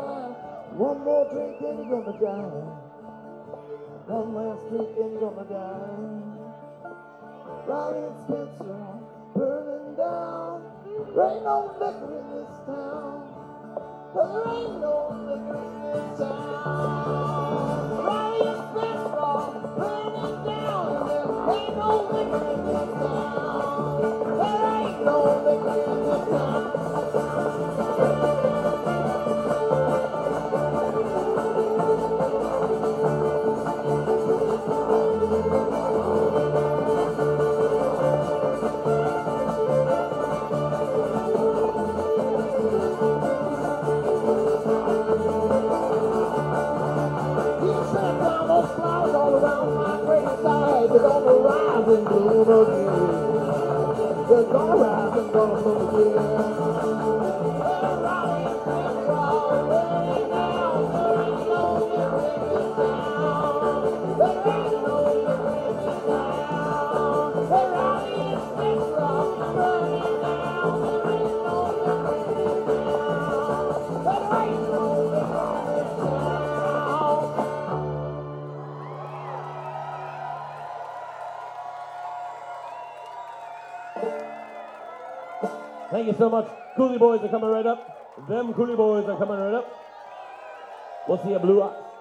One more drink and you're gonna die. One last drink and you're gonna die. Ronnie and Spencer are burning down. There ain't no liquor in this town. There ain't no liquor in this town. Ronnie and Spencer are burning down. There ain't no liquor in this town. There ain't no liquor in this town. They're gonna rise and bloom again. They're gonna rise and bloom again. They're riding and rolling now. There ain't no liquor in this town. There ain't no liquor in this town. They're riding and rolling now. There ain't no liquor in this town. There ain't no liquor in this town. Thank you so much. Coolie Boys are coming right up. Them Coolie Boys are coming right up. We'll see you, Blue Eyes.